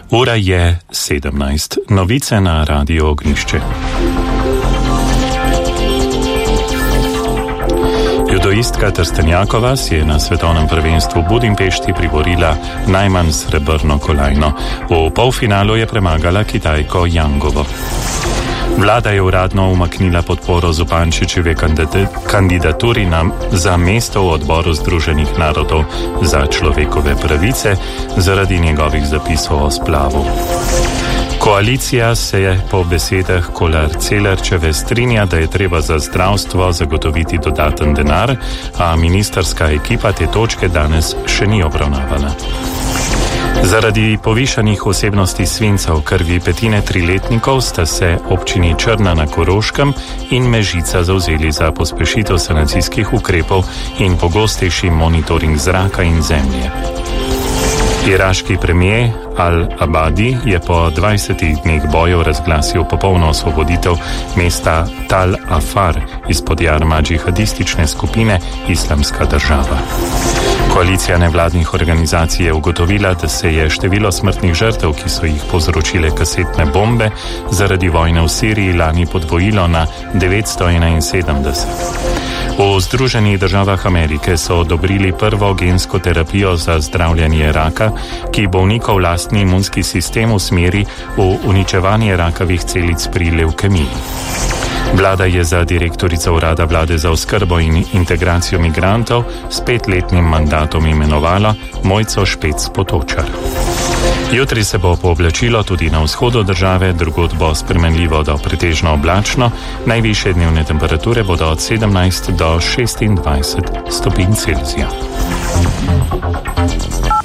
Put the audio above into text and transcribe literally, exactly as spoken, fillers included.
Ura je sedemnajst. Novice na Radio Ognišče. Judoistka Trstenjakova si je na svetovnem prvenstvu v Budimpešti priborila najmanj srebrno kolajno. V polfinalu je premagala Kitajko Jangovo. Vlada je uradno umaknila podporo Zupančičeve kandidaturi na, za mesto v odboru Združenih narodov za človekove pravice zaradi njegovih zapisov o splavu. Koalicija se je po besedah Kolar Celarčeve strinja, da je treba za zdravstvo zagotoviti dodaten denar, a ministrska ekipa te točke danes še ni obravnavala. Zaradi povišanih vsebnosti svinca v krvi petine triletnikov sta se občini Črna na Koroškem in Mežica zavzeli za pospešitev sanacijskih ukrepov in pogostejši monitoring zraka in zemlje. Iraški premijer Al-Abadi je po dvajsetih dneh bojev razglasil popolno osvoboditev mesta Tal Afar izpod jarma džihadistične skupine Islamska država. Koalicija nevladnih organizacij je ugotovila, da se je število smrtnih žrtev, ki so jih povzročile kasetne bombe, zaradi vojne v Siriji lani podvojilo na devetsto enainsedemdeset. V Združenih državah Amerike so odobrili prvo gensko terapijo za zdravljenje raka, ki bolnikov lastni imunski sistem usmeri v uničevanje rakavih celic pri levkemiji. Vlada je za direktorico urada vlade za oskrbo in integracijo migrantov s petletnim mandatom imenovala Mojco Špec Potočar. Jutri se bo pooblačilo tudi na vzhodu države, drugod bo spremenljivo do pretežno oblačno, najvišje dnevne temperature bodo od sedemnajst do šestindvajset stopinj Celzija.